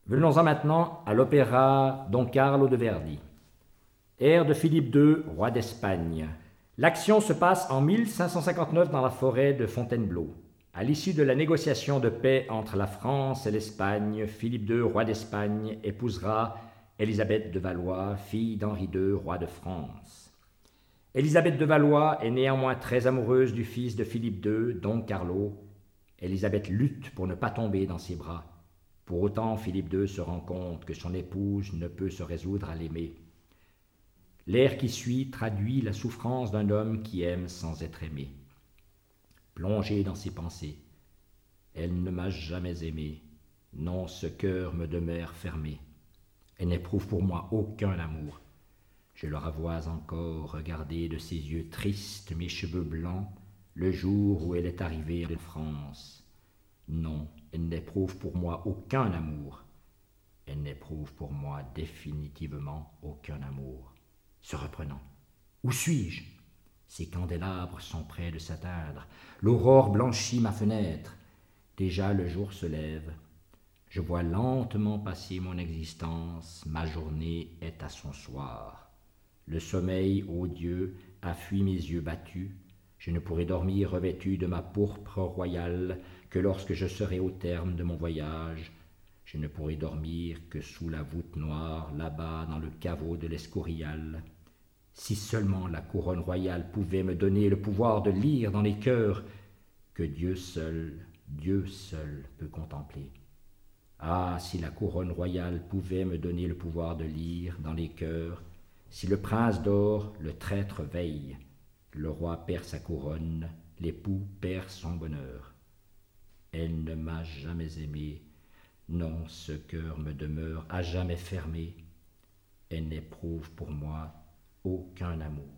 Venons-en maintenant à l'opéra Don Carlo de Verdi. Air de Philippe II, roi d'Espagne. L'action se passe en 1559 dans la forêt de Fontainebleau. À l'issue de la négociation de paix entre la France et l'Espagne, Philippe II, roi d'Espagne, épousera Élisabeth de Valois, fille d'Henri II, roi de France. Élisabeth de Valois est néanmoins très amoureuse du fils de Philippe II, Don Carlo. Élisabeth lutte pour ne pas tomber dans ses bras. Pour autant, Philippe II se rend compte que son épouse ne peut se résoudre à l'aimer. L'air qui suit traduit la souffrance d'un homme qui aime sans être aimé. Plongé dans ses pensées, elle ne m'a jamais aimé, non, ce cœur me demeure fermé. Elle n'éprouve pour moi aucun amour. Je la revois encore regarder de ses yeux tristes mes cheveux blancs, le jour où elle est arrivée en France. Non, elle n'éprouve pour moi aucun amour. Elle n'éprouve pour moi définitivement aucun amour. Se reprenant. Où suis-je? Ces candélabres sont près de s'atteindre. L'aurore blanchit ma fenêtre. Déjà le jour se lève. Je vois lentement passer mon existence. Ma journée est à son soir. Le sommeil, ô Dieu, a fui mes yeux battus. Je ne pourrai dormir revêtu de ma pourpre royale que lorsque je serai au terme de mon voyage. Je ne pourrai dormir que sous la voûte noire, là-bas dans le caveau de l'Escurial. Si seulement la couronne royale pouvait me donner le pouvoir de lire dans les cœurs que Dieu seul peut contempler. Ah, si la couronne royale pouvait me donner le pouvoir de lire dans les cœurs, si le prince dort, le traître veille, le roi perd sa couronne, l'époux perd son bonheur. Elle ne m'a jamais aimé, non, ce cœur me demeure à jamais fermé. Elle n'éprouve pour moi aucun amour.